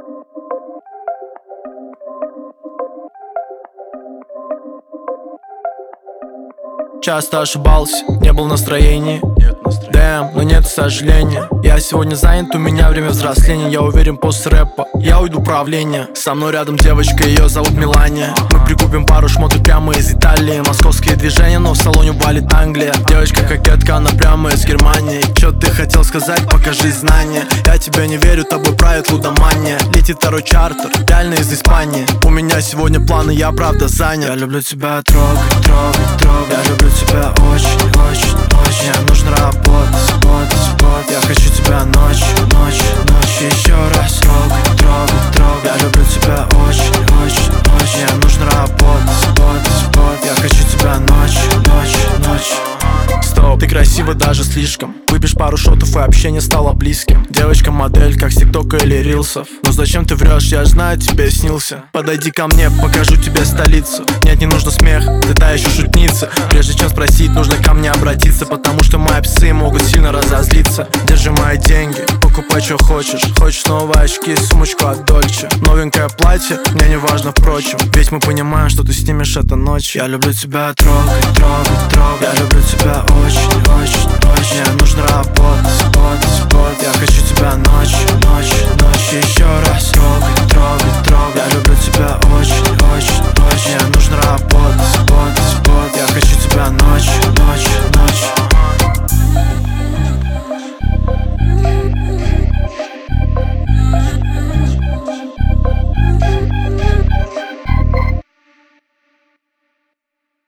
Часто ошибался, не был в настроении. Дэм, но нет сожаления. Я сегодня занят, у меня время взросления. Я уверен, после рэпа я уйду в правление. Со мной рядом девочка, ее зовут Мелания. Мы прикупим пару шмоток прямо из Италии. Московские движения, но в салоне валит Англия. Девочка-кокетка, она прямо из Германии. Чё ты хотел сказать, покажи знания. Я тебе не верю, тобой правит лудомания. Летит второй чартер, реально из Испании. У меня сегодня планы, я правда занят. Я люблю тебя трогать, трогать, трогать. Я люблю тебя очень, очень, очень. Мне нужно работать, работать, работать. Я хочу тебя ночью, ночью, ночью. Еще раз трогать, трогать, трогать. Я люблю тебя очень, очень, очень. Мне нужно работать, работать, работать. Я хочу тебя ночью, ночью, ночью. Стоп, ты красива даже слишком. Выпьешь пару шотов и общение стало близким. Девочка-модель, как с ТикТока или Рилсов. Но зачем ты врешь, я знаю, тебе снился. Подойди ко мне, покажу тебе столицу. Нет, не нужно смех, ты та еще шутница. Прежде чем спросить, нужно ко мне обратиться. Потому что мои псы могут сильно разозлиться. Держи мои деньги, покупай, что хочешь. Хочешь новые очки, сумочку от Дольче. Новенькое платье, мне не важно, впрочем. Ведь мы понимаем, что ты снимешь это ночью. Я люблю тебя трогать, трогать, трогать. Я люблю тебя очень, очень.